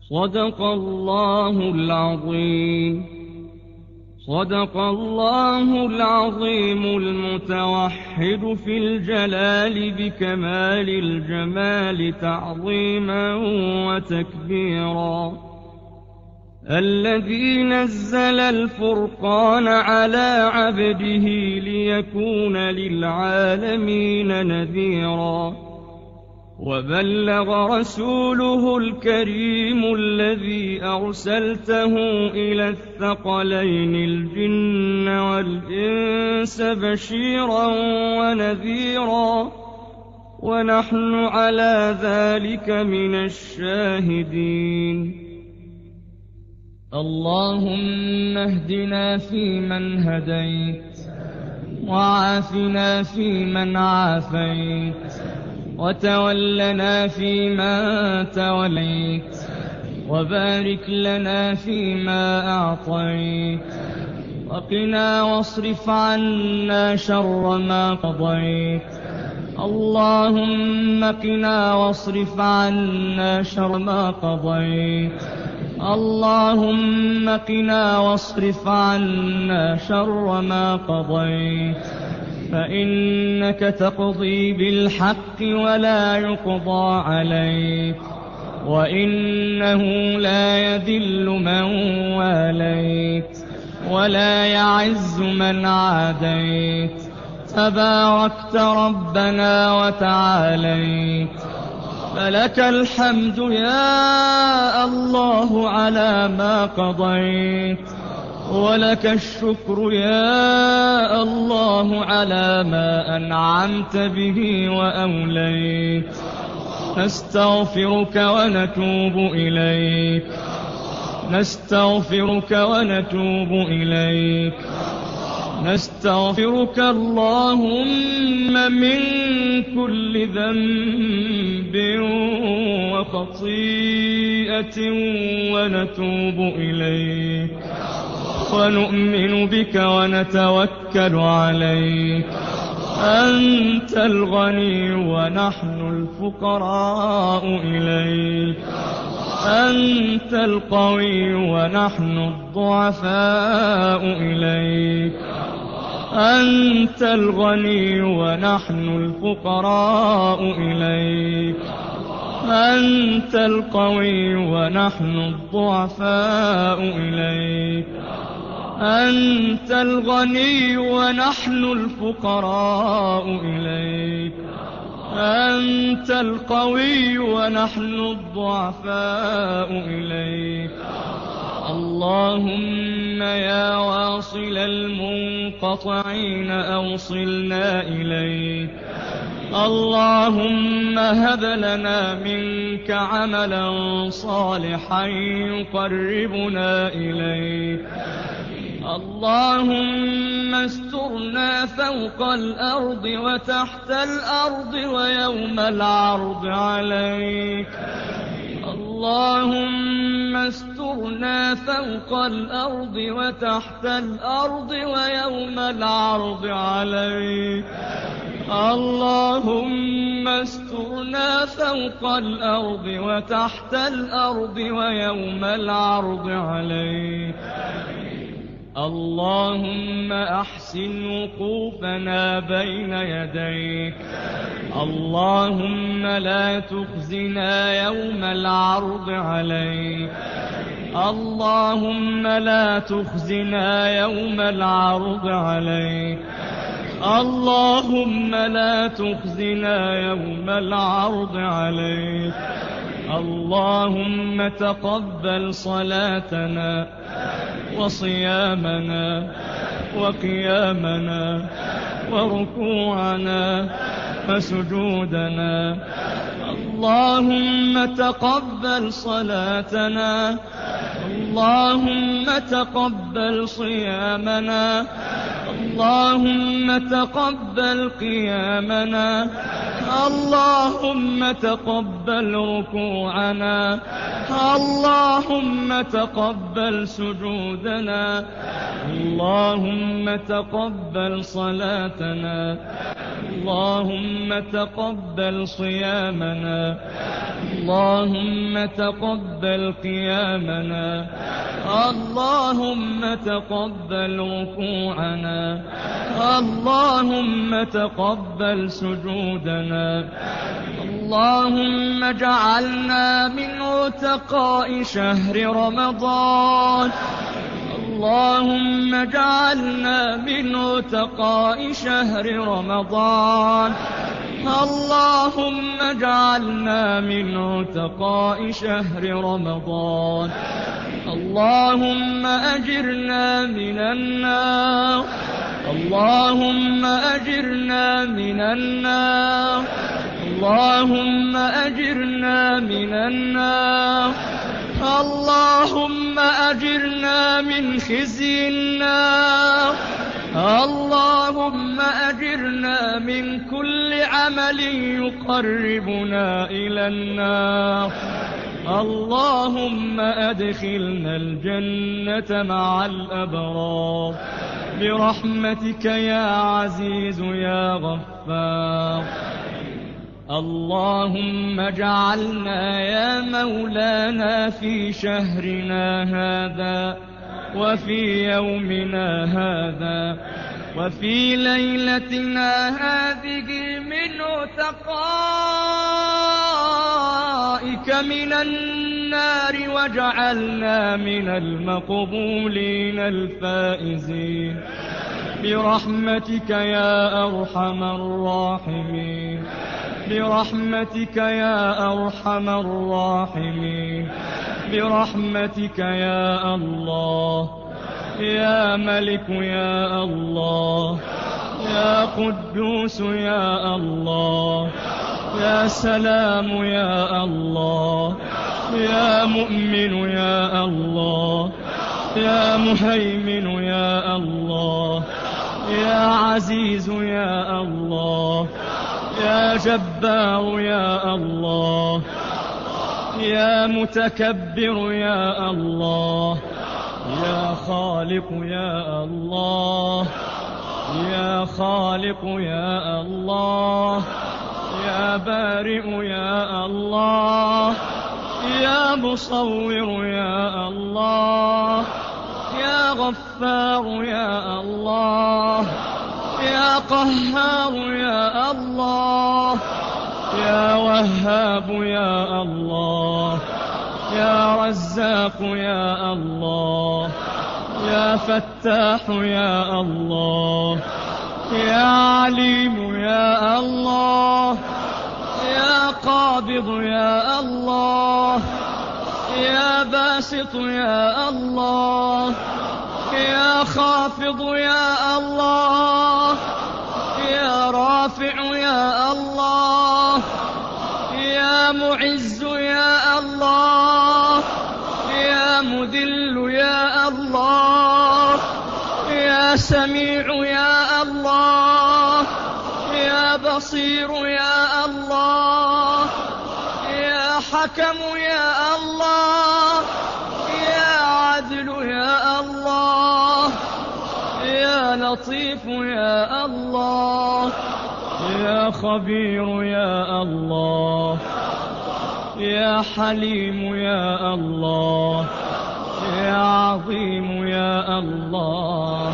صدق الله العظيم. صدق الله العظيم المتوحد في الجلال بكمال الجمال تعظيما وتكبيرا، الذي نزل الفرقان على عبده ليكون للعالمين نذيرا، وبلغ رسوله الكريم الذي أرسلته إلى الثقلين الجن والإنس بشيرا ونذيرا، ونحن على ذلك من الشاهدين. اللهم اهدنا فيمن هديت، وعافنا فيمن عافيت، وتولنا فيما توليت، وبارك لنا فيما أعطيت، وقنا واصرف عنا شر ما قضيت. اللهم قنا واصرف عنا شر ما قضيت. اللهم قنا واصرف عنا شر ما قضيت، فإنك تقضي بالحق ولا يقضى عليك، وإنه لا يذل من واليت ولا يعز من عاديت، تباركت ربنا وتعاليت. فلك الحمد يا الله على ما قضيت، ولك الشكر يا الله على ما أنعمت به وأوليت. نستغفرك ونتوب إليك، نستغفرك ونتوب إليك، نستغفرك اللهم من كل ذنب وخطيئة، ونتوب إليك، ونؤمن بك ونتوكل عليك. أنت الغني ونحن الفقراء إليك، أنت القوي ونحن الضعفاء إليك، أنت الغني ونحن الفقراء إليك، أنت القوي ونحن الضعفاء إليك، أنت الغني ونحن الفقراء إليك، أنت القوي ونحن الضعفاء إليك. اللهم يا واصل المنقطعين أوصلنا إليك. اللهم هب لنا منك عملا صالحا يقربنا إليك. اللهم استرنا فوق الأرض وتحت الأرض ويوم العرض عليك. اللهم استرنا فوق الأرض وتحت الأرض ويوم العرض عليك. اللهم استرنا فوق الأرض وتحت الأرض ويوم العرض عليك. اللهم أحسن وقوفنا بين يديك. اللهم لا تخزنا يوم العرض عليك. اللهم لا تخزنا يوم العرض عليك. اللهم لا تخزنا يوم العرض عليك. اللهم تقبل صلاتنا وصيامنا وقيامنا وركوعنا وسجودنا. اللهم تقبل صلاتنا. اللهم تقبل صيامنا. اللهم تقبل قيامنا. اللهم تقبل ركوعنا، اللهم تقبل سجودنا، اللهم تقبل صلاتنا، اللهم تقبل صيامنا، اللهم تقبل قيامنا، اللهم تقبل ركوعنا، اللهم تقبل سجودنا، اللهم اجعلنا من عتقاء شهر رمضان، اللهم اجعلنا من عتقاء شهر رمضان، اللهم اجعلنا من عتقاء شهر رمضان، اللهم أجرنا من النار، اللهم أجرنا من النار، اللهم أجرنا من النار، اللهم أجرنا من خزي النار، اللهم أجرنا من كل عمل يقربنا إلى النار، اللهم أدخلنا الجنة مع الأبرار برحمتك يا عزيز يا غفار. اللهم اجعلنا يا مولانا في شهرنا هذا وفي يومنا هذا وفي ليلتنا هذه من عتقائك من النار، واجعلنا من المقبولين الفائزين برحمتك يا أرحم الراحمين، برحمتك يا أرحم الراحمين، برحمتك يا الله، يا ملك يا الله، يا قدوس يا الله، يا سلام يا الله، يا مؤمن يا الله، يا مهيمن يا الله، يا عزيز يا الله، يا جبار يا الله، يا متكبر يا الله، يا خالق يا الله، يا خالق يا الله، يا بارئ يا الله، يا مصور يا الله، يا غفار يا الله، يا قهار يا الله، يا وهاب يا الله، يا رزاق يا الله، يا فتاح يا الله، يا عليم يا الله، يا قابض يا الله، يا باسط يا الله، يا خافض يا الله، يا رافع يا الله، يا معز يا الله، يا مذل يا الله، يا سميع يا الله، يا بصير يا الله، يا حكم يا الله، يا عدل يا الله، يا لطيف يا الله، يا خبير يا الله، يا حليم يا الله، يا عظيم يا الله،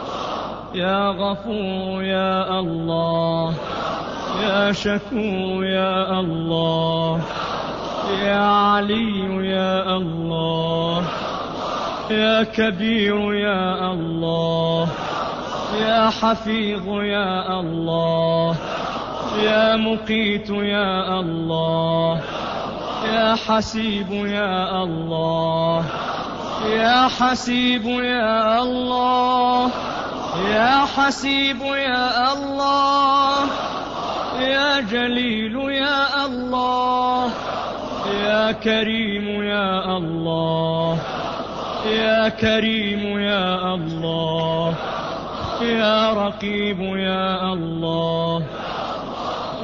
يا غفور يا الله، يا شكور يا الله، يا علي يا الله، يا كبير يا الله، يا حفيظ يا الله، يا مقيت يا الله، يا حسيب يا الله، يا حسيب يا الله، يا حسيب يا الله، يا جليل يا الله، يا كريم يا الله، يا كريم يا الله، يا رقيب يا الله،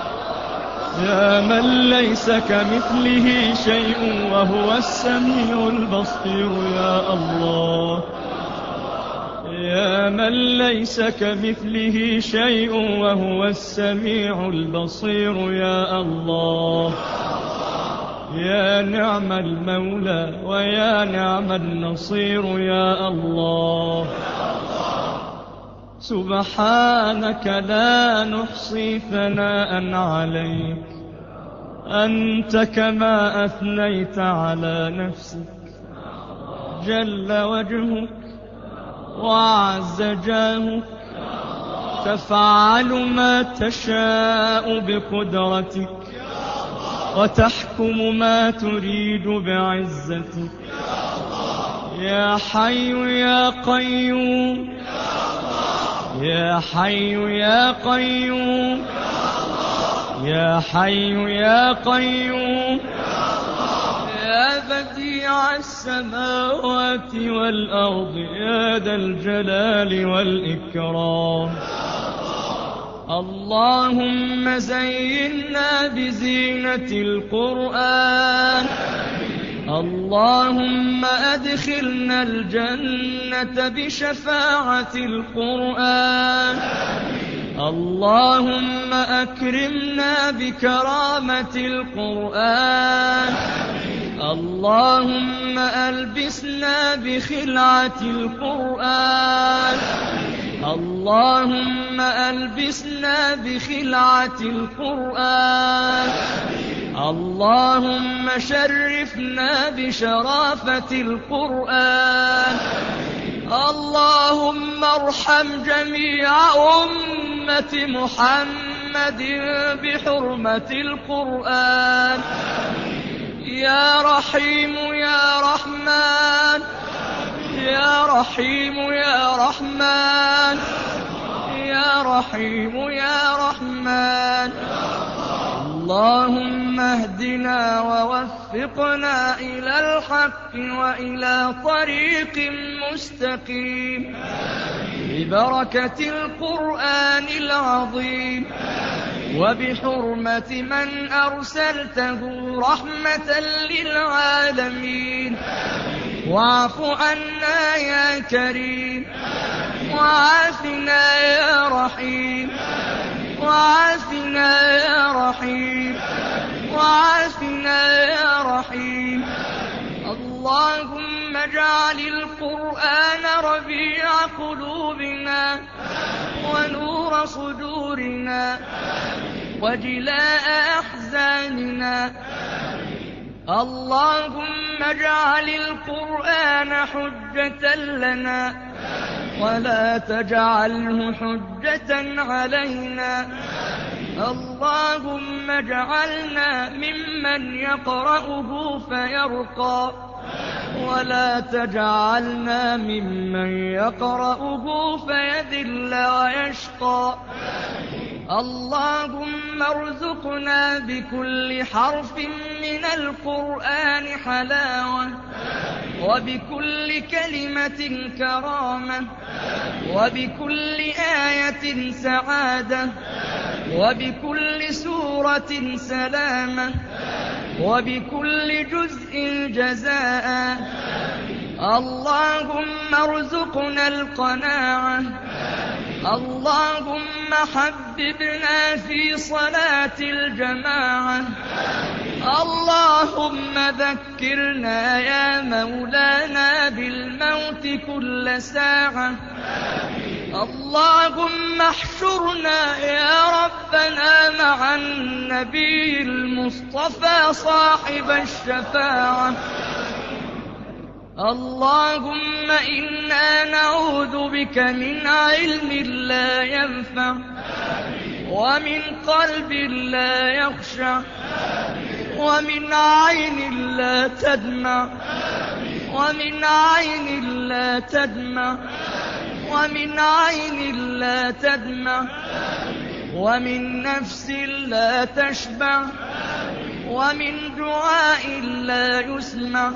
يا من ليس كمثله شيء وهو السميع البصير يا الله. يا من ليس كمثله شيء وهو السميع البصير يا الله. يا نعم المولى ويا نعم النصير يا الله. سبحانك لا نحصي ثناء عليك، أنت كما أثنيت على نفسك. جل وجهك وعز جاهك، تفعل ما تشاء بقدرتك، وتحكم ما تريد بعزتك. يا حي يا قيوم، يا حي يا قيوم، يا حي يا قيوم، يا بديع السماوات والأرض، يا ذا الجلال والإكرام. اللهم زينا بزينة القرآن، اللهم أدخلنا الجنة بشفاعة القرآن، اللهم أكرمنا بكرامة القرآن، اللهم ألبسنا بخلعة القرآن، اللهم ألبسنا بخلعة القرآن، اللهم شرفنا بشرافة القرآن. اللهم ارحم جميع أمة محمد بحرمة القرآن. يا رحيم يا رحمن، يا رحيم يا رحمن، يا رحيم يا رحمن. اللهم اهدنا ووفقنا إلى الحق وإلى طريق مستقيم ببركة القرآن العظيم، وبحرمة من أرسلته رحمة للعالمين. واعف عنا يا كريم، وعافنا يا رحيم، وعافنا يا رحيم، وعافنا يا رحيم. اللهم اجعل القرآن ربيع قلوبنا ونور صدورنا وجلاء أحزاننا. اللهم اجعل القرآن حجة لنا ولا تجعله حجة علينا. اللهم اجعلنا ممن يقرأه فيرقى، ولا تجعلنا ممن يقرأه فيذل ويشقى. اللهم ارزقنا بكل حرف من القرآن حلاوة، وبكل كلمة كرامة، وبكل آية سعادة، وبكل سورة سلامة، وبكل جزء جزاء. اللهم ارزقنا القناعة. اللهم حببنا في صلاة الجماعة. اللهم ذكرنا يا مولانا بالموت كل ساعة. اللهم احشرنا يا ربنا مع النبي المصطفى صاحب الشفاعة. اللهم إنا نعوذ بك من علم لا ينفع، ومن قلب لا يخشع، ومن عين لا تدمع، ومن عين لا تدمع، ومن عين لا تدمع، ومن نفس لا تشبع، ومن دعاء لا يسمع.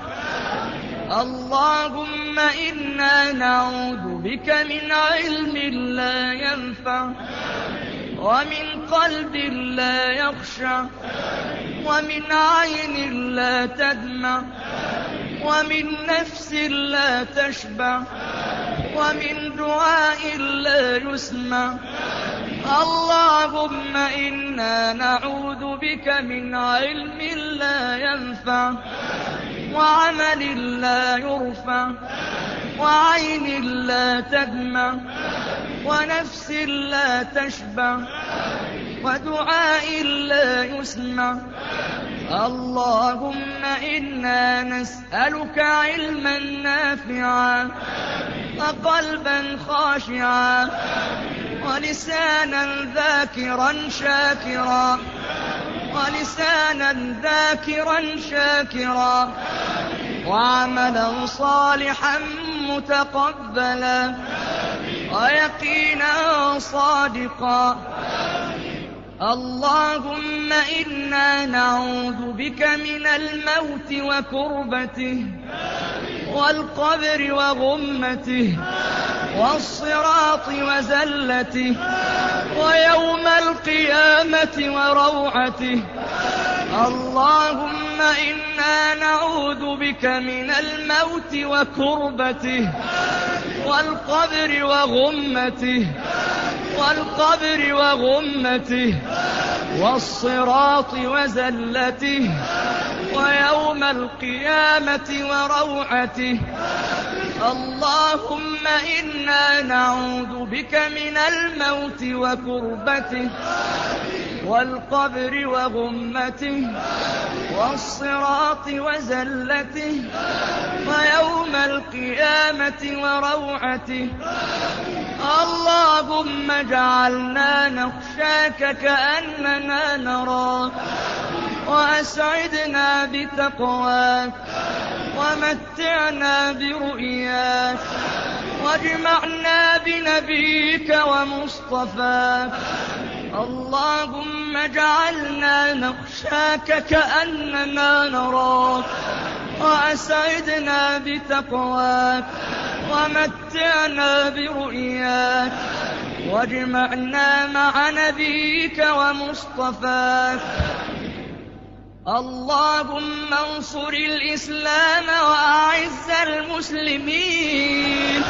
اللهم إنا نعوذ بك من علم لا ينفع، ومن قلب لا يخشع، ومن عين لا تدمع، ومن نفس لا تشبع، ومن دعاء لا يسمع. اللهم إنا نعوذ بك من علم لا ينفع، وعمل لا يرفع، وعين لا تدمع، ونفس لا تشبع، ودعاء لا يسمع. اللهم إنا نسألك علما نافعا، وقلبا خاشعا، ولسانا ذاكرا شاكرا، ولسانا ذاكرا شاكرا، وعملا صالحا متقبلا، ويقينا صادقا. اللهم إنا نعوذ بك من الموت وكربته، والقبر وغمته، والصراط وزلته، ويوم القيامة وروعته. اللهم إنا نعوذ بك من الموت وكربته، والقبر وغمته، والقبر وغمته، والصراط وزلته، ويوم القيامة وروعته. اللهم إنا نعوذ بك من الموت وكربته، والقبر وغمته، والصراط وزلته، ويوم القيامة وروعته. اللهم اجعلنا نخشاك كأننا نراك، وأسعدنا بتقواك، ومتعنا برؤياك، واجمعنا بنبيك ومصطفاك. اللهم اجعلنا نخشاك كأننا نراك، وأسعدنا بتقواك، ومتعنا برؤياك، واجمعنا مع نبيك ومصطفاك. اللهم انصر الإسلام وأعز المسلمين.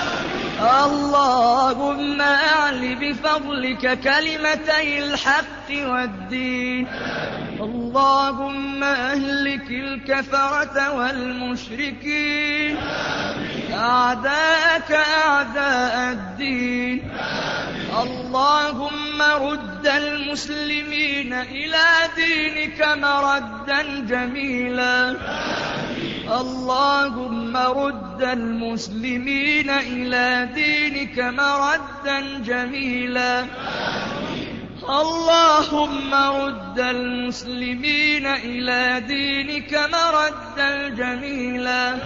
اللهم أعل بفضلك كلمتي الحق والدين. اللهم أهلك الكفرة والمشركين، أعداءك أعداء الدين. اللهم رد المسلمين إلى دينك مردا جميلا. اللهم رد المسلمين إلى دينك مردا جميلا. اللهم رد المسلمين إلى دينك مردا جميلا.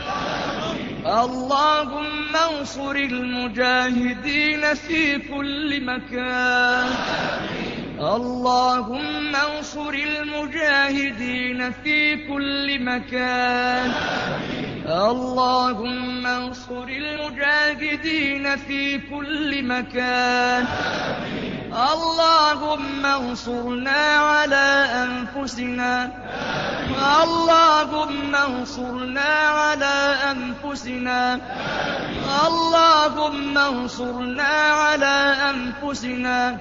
اللهم انصر المجاهدين في كل مكان. اللهم انصر المجاهدين في كل مكان. اللهم انصر المجاهدين في كل مكان. اللهم انصرنا على أنفسنا. اللهم انصرنا على أنفسنا. اللهم انصرنا على أنفسنا.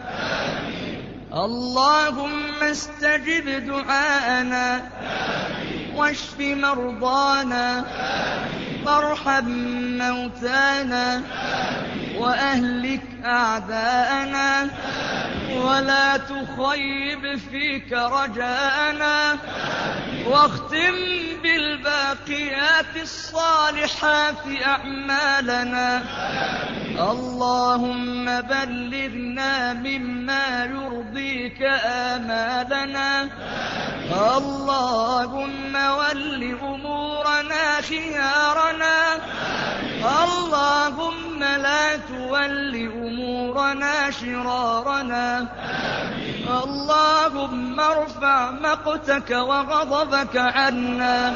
اللهم استجب دعاءنا، واشف مرضانا، وارحم موتانا، وأهلك أعداءنا، ولا تخيب فيك رجاءنا، واختم بالباقيات الصالحات أعمالنا. اللهم بلغنا مما يرضيك آمالنا. اللهم ول أمورنا خيارنا. اللهم لا تول أمورنا شرارنا. اللهم ارفع مقتك وغضبك عنا.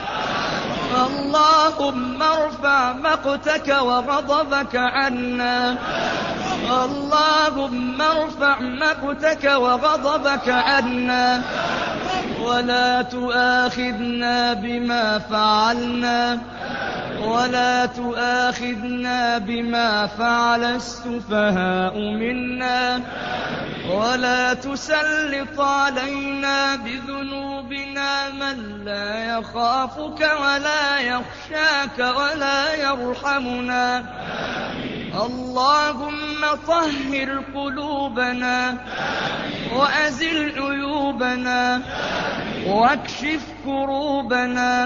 اللهم ارفع مقتك وغضبك عنا. اللهم ارفع مقتك وغضبك عنا، ولا تؤاخذنا بما فعلنا، ولا تؤاخذنا بما فعل السفهاء منا، ولا تسلط علينا بذنوبنا من لا يخافك ولا يخشاك ولا يرحمنا. اللهم طهر قلوبنا وأزل عيوبنا واكشف كروبنا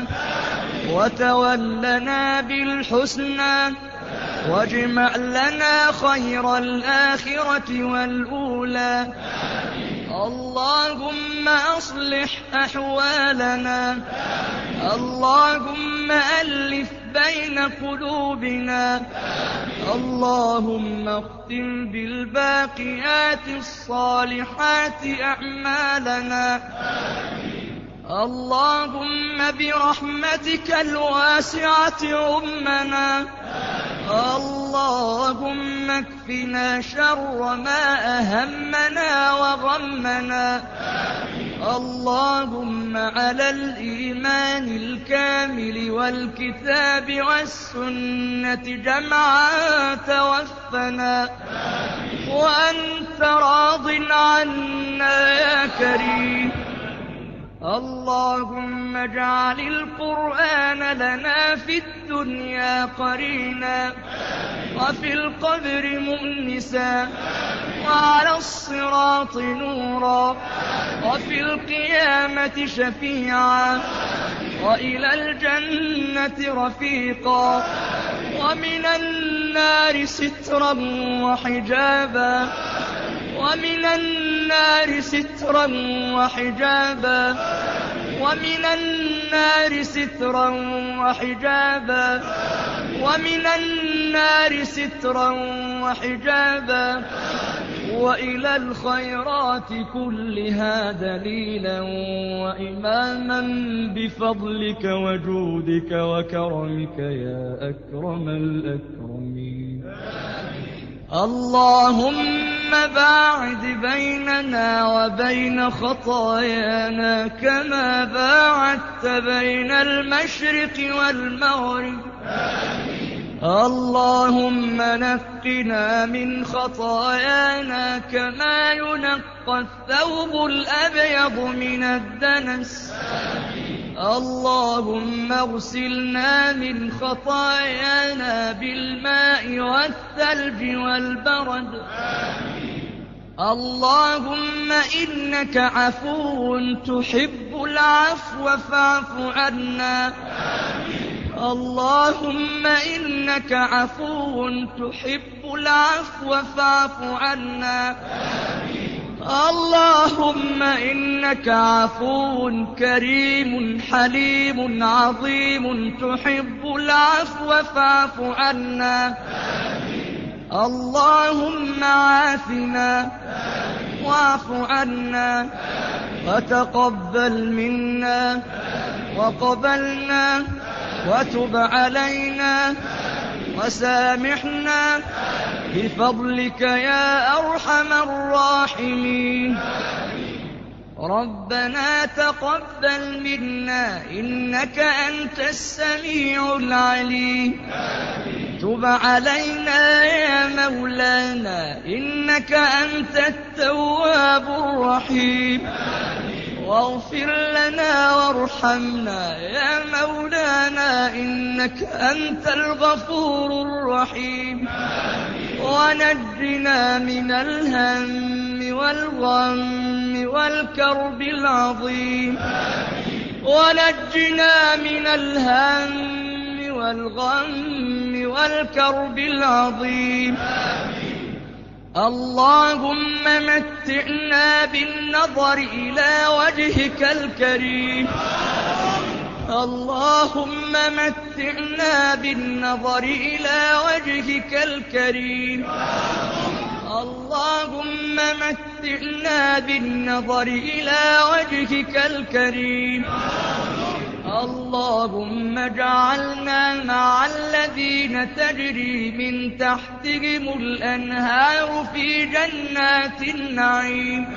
وتولنا بالحسنى، واجمع لنا خير الآخرة والأولى. اللهم أصلح أحوالنا، اللهم ألف بين قلوبنا، اللهم اختم بالباقيات الصالحات أعمالنا. اللهم برحمتك الواسعة عمنا، اللهم اكفنا شر ما أهمنا وغمنا. اللهم على الإيمان الكامل والكتاب والسنة جمعا توفنا، وأنت راض عنا يا كريم. اللهم اجعل القرآن لنا في الدنيا قرينا، وفي القبر مؤنسا، وعلى الصراط نورا، وفي القيامة شفيعا، وإلى الجنة رفيقا، ومن النار سترا وحجابا، ومن النار سترا وحجابا، ومن النار سترا وحجابا، ومن النار سترا وحجابا، وإلى الخيرات كلها دليلا وإماما بفضلك وجودك وكرمك يا أكرم الأكرمين. اللهم باعد بيننا وبين خطايانا كما باعدت بين المشرق والمغرب. اللهم نقنا من خطايانا كما ينقى الثوب الأبيض من الدنس. اللهم اغسلنا من خطايانا بالماء والثلج والبرد. اللهم إنك عفو تحب العفو فاعف عنا. اللهم إنك عفو تحب العفو فاعف عنا. اللهم إنك عفو كريم حليم عظيم تحب العفو فاعف عنا. اللهم عافنا واعف عنا وتقبل منا وقبلنا وتب علينا وسامحنا بفضلك يا أرحم الراحمين. ربنا تقبل منا إنك أنت السميع العليم. تب علينا يا مولانا إنك أنت التواب الرحيم. واغفر لنا وارحمنا يا مولانا إنك أنت الغفور الرحيم. ونجنا من الهم والغم والكرب العظيم. ونجنا من الهم والغم والكرب العظيم. اللهم متعنا بالنظر إلى وجهك الكريم. اللهم متعنا بالنظر إلى وجهك الكريم. اللهم متعنا بالنظر إلى وجهك الكريم. اللهم اجعلنا مع الذين تجري من تحتهم الأنهار في جنات النعيم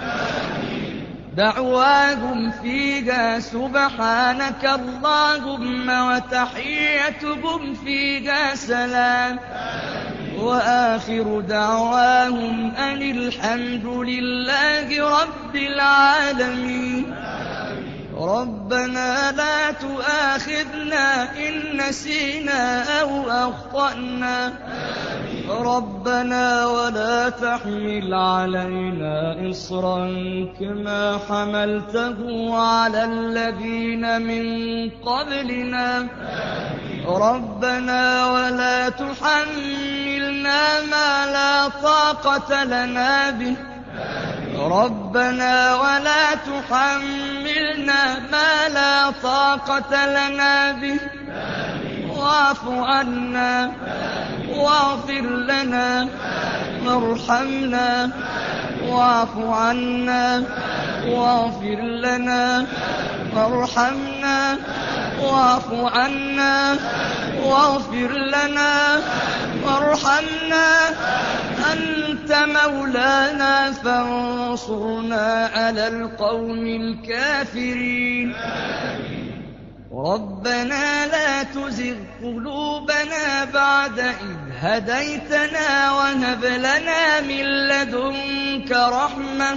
دعواهم فيها سبحانك اللهم وتحيتهم فيها سلام وآخر دعواهم أن الحمد لله رب العالمين ربنا لا تؤاخذنا إن نسينا أو أخطأنا ربنا ولا تحمل علينا إصرا كما حملته على الذين من قبلنا ربنا ولا تحملنا ما لا طاقة لنا به ربنا ولا تحملنا ما لا طاقة لنا به واعف عنا واغفر لنا وارحمنا واعف عنا واغفر لنا وارحمنا واعف عنا واغفر لنا وارحمنا أنت مولانا فانصرنا على القوم الكافرين ربنا لا تزغ قلوبنا بعد إذ هديتنا وهب لنا من لدنك رحمة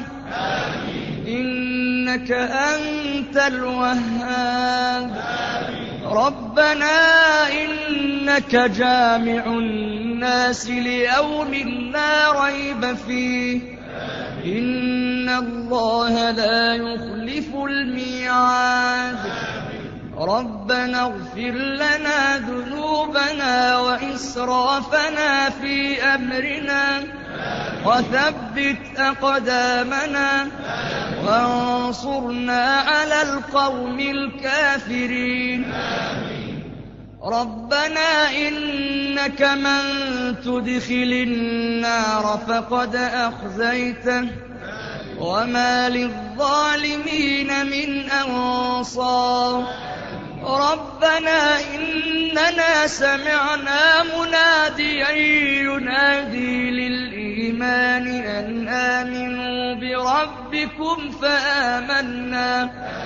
إنك أنت الوهاب ربنا إنك جامع الناس ليوم لا ريب فيه إن الله لا يخلف الميعاد ربنا اغفر لنا ذنوبنا وإسرافنا في أمرنا وثبت أقدامنا وانصرنا على القوم الكافرين ربنا إنك من تدخل النار فقد أخزيته وما للظالمين من أنصار ربنا إننا سمعنا مناديا ينادي للإيمان أن آمنوا بربكم فآمنا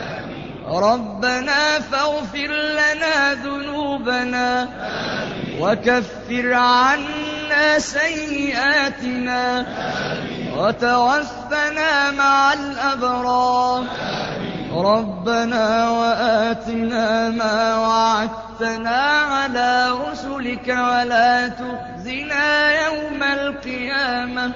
ربنا فاغفر لنا ذنوبنا وكفر عنا سيئاتنا وتوفنا مع الأبرار ربنا وآتنا ما وعدتنا على رسلك ولا تخزنا يوم القيامة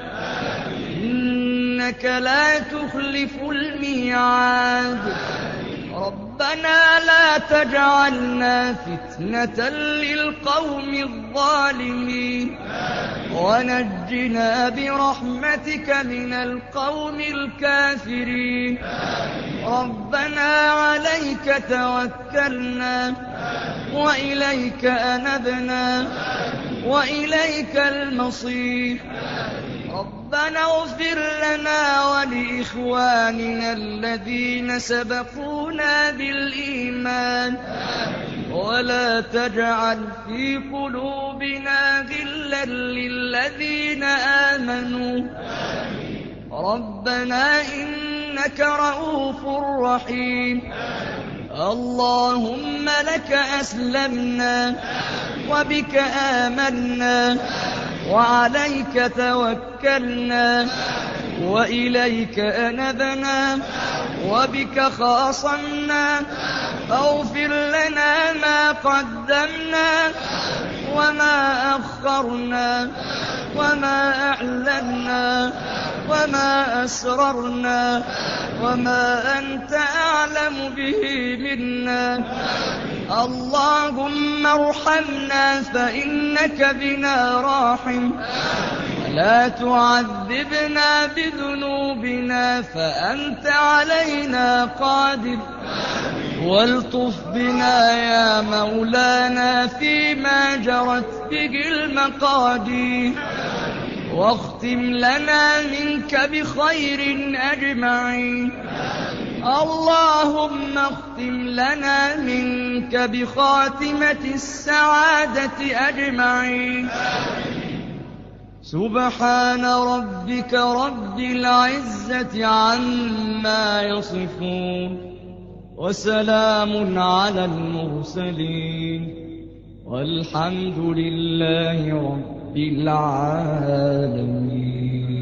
إنك لا تخلف الميعاد ربنا لا تجعلنا فتنة للقوم الظالمين ونجنا برحمتك من القوم الكافرين ربنا عليك توكلنا وإليك أنبنا وإليك المصير ربنا اغفر لنا ولإخواننا الذين سبقونا بالإيمان ولا تجعل في قلوبنا غلا للذين آمنوا ربنا إنك رؤوف رحيم اللهم لك أسلمنا وبك آمنا وعليك توكلنا وإليك أنبنا وبك خاصمنا فاغفر لنا ما قدمنا وما أخرنا وما أعلنا وما أسررنا وما أنت أعلم به منا اللهم ارحمنا فإنك بنا راحم لا تعذبنا بذنوبنا فأنت علينا قادر والطف بنا يا مولانا فيما جرت به المقادير واختم لنا منك بخير أجمعين اللهم اختم لنا منك بك بخاتمة السعادة أجمعين. سبحان ربك رب العزة عما يصفون، وسلام على المرسلين، والحمد لله رب العالمين.